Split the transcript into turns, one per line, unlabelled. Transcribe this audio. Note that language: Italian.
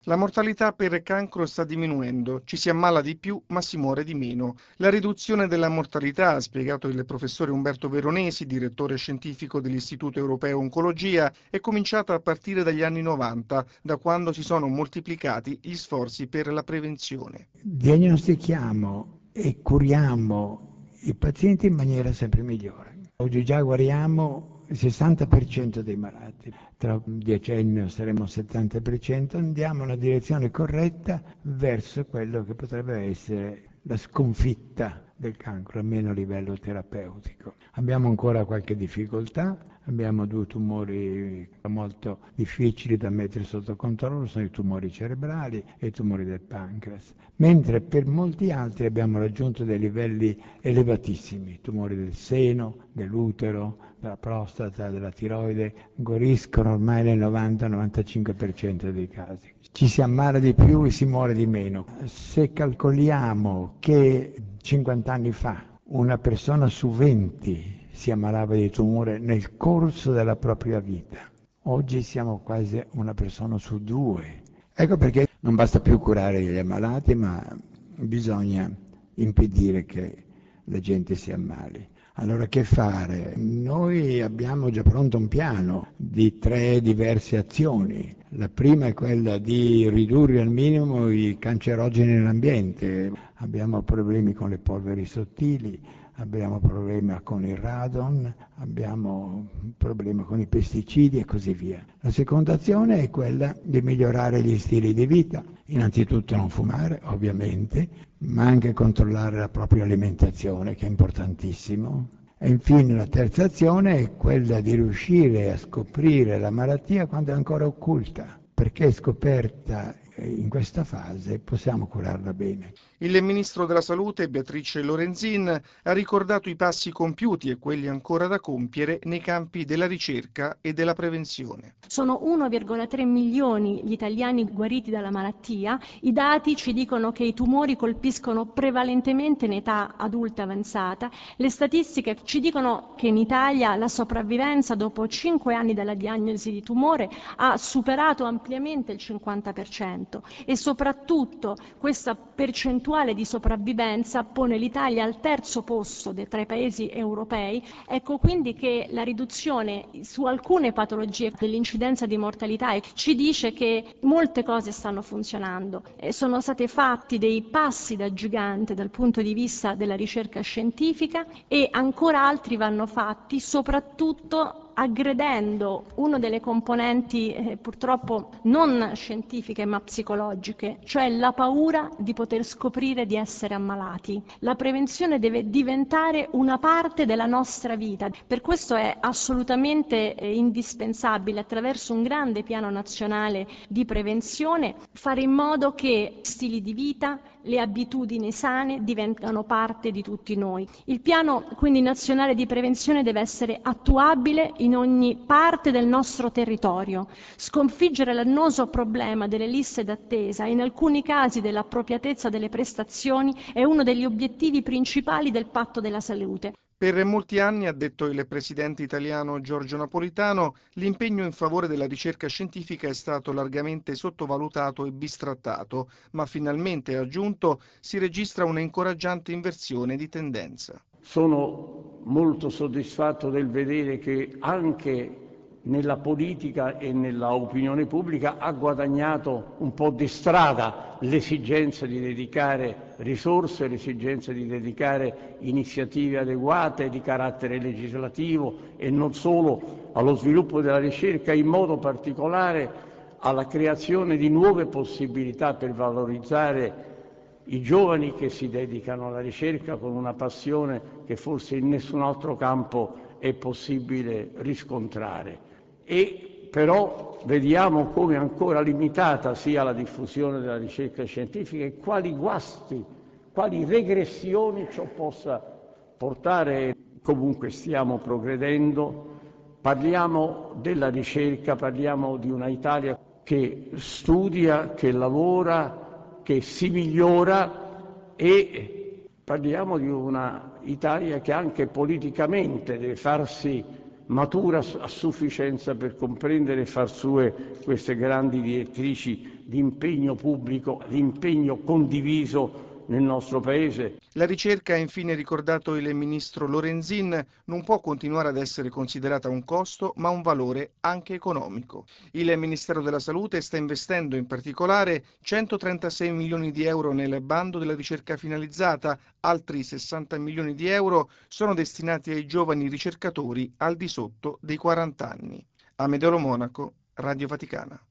La mortalità per cancro sta diminuendo, ci si ammala di più ma si muore di meno. La riduzione della mortalità, ha spiegato il professore Umberto Veronesi, direttore scientifico dell'Istituto Europeo Oncologia, è cominciata a partire dagli anni 90, da quando si sono moltiplicati gli sforzi per la prevenzione.
Diagnostichiamo e curiamo i pazienti in maniera sempre migliore. Oggi già guariamo il 60% dei malati, tra un decennio saremo al 70%, andiamo nella direzione corretta verso quello che potrebbe essere la sconfitta del cancro, almeno a livello terapeutico. Abbiamo ancora qualche difficoltà, abbiamo due tumori molto difficili da mettere sotto controllo, sono i tumori cerebrali e i tumori del pancreas, mentre per molti altri abbiamo raggiunto dei livelli elevatissimi, tumori del seno, dell'utero, della prostata, della tiroide, guariscono ormai nel 90-95% dei casi. Ci si ammala di più e si muore di meno. Se calcoliamo che 50 anni fa una persona su 20 si ammalava di tumore nel corso della propria vita, oggi siamo quasi una persona su 2. Ecco perché non basta più curare gli ammalati, ma bisogna impedire che la gente si ammali. Allora che fare? Noi abbiamo già pronto un piano di 3 diverse azioni. La prima è quella di ridurre al minimo i cancerogeni nell'ambiente. Abbiamo problemi con le polveri sottili, abbiamo problemi con il radon, abbiamo problemi con i pesticidi e così via. La seconda azione è quella di migliorare gli stili di vita. Innanzitutto non fumare, ovviamente, ma anche controllare la propria alimentazione, che è importantissimo. E infine la terza azione è quella di riuscire a scoprire la malattia quando è ancora occulta, perché scoperta in questa fase possiamo curarla bene.
Il ministro della Salute, Beatrice Lorenzin, ha ricordato i passi compiuti e quelli ancora da compiere nei campi della ricerca e della prevenzione.
Sono 1,3 milioni gli italiani guariti dalla malattia. I dati ci dicono che i tumori colpiscono prevalentemente in età adulta avanzata. Le statistiche ci dicono che in Italia la sopravvivenza dopo 5 anni dalla diagnosi di tumore ha superato ampiamente il 50% e soprattutto questa percentuale di sopravvivenza pone l'Italia al terzo posto tra i paesi europei. Ecco quindi che la riduzione su alcune patologie dell'incidenza di mortalità ci dice che molte cose stanno funzionando. Sono stati fatti dei passi da gigante dal punto di vista della ricerca scientifica e ancora altri vanno fatti, soprattutto aggredendo una delle componenti purtroppo non scientifiche ma psicologiche, cioè la paura di poter scoprire di essere ammalati. La prevenzione deve diventare una parte della nostra vita, per questo è assolutamente indispensabile, attraverso un grande piano nazionale di prevenzione, fare in modo che stili di vita, le abitudini sane diventano parte di tutti noi. Il piano quindi nazionale di prevenzione deve essere attuabile in ogni parte del nostro territorio. Sconfiggere l'annoso problema delle liste d'attesa e in alcuni casi dell'appropriatezza delle prestazioni è uno degli obiettivi principali del Patto della Salute.
Per molti anni, ha detto il presidente italiano Giorgio Napolitano, l'impegno in favore della ricerca scientifica è stato largamente sottovalutato e bistrattato, ma finalmente, ha aggiunto, si registra una incoraggiante inversione di tendenza.
Sono molto soddisfatto del vedere che anche nella politica e nella opinione pubblica ha guadagnato un po' di strada l'esigenza di dedicare risorse, l'esigenza di dedicare iniziative adeguate di carattere legislativo e non solo allo sviluppo della ricerca, in modo particolare alla creazione di nuove possibilità per valorizzare i giovani che si dedicano alla ricerca con una passione che forse in nessun altro campo è possibile riscontrare. E però vediamo come ancora limitata sia la diffusione della ricerca scientifica e quali guasti, quali regressioni ciò possa portare. Comunque stiamo progredendo, parliamo della ricerca, parliamo di una Italia che studia, che lavora, che si migliora e parliamo di una Italia che anche politicamente deve farsi matura a sufficienza per comprendere e far sue queste grandi direttrici di impegno pubblico, di impegno condiviso nel nostro Paese.
La ricerca, ha infine ricordato il ministro Lorenzin, non può continuare ad essere considerata un costo, ma un valore anche economico. Il Ministero della Salute sta investendo in particolare 136 milioni di euro nel bando della ricerca finalizzata, altri 60 milioni di euro sono destinati ai giovani ricercatori al di sotto dei 40 anni. Amedeo Monaco, Radio Vaticana.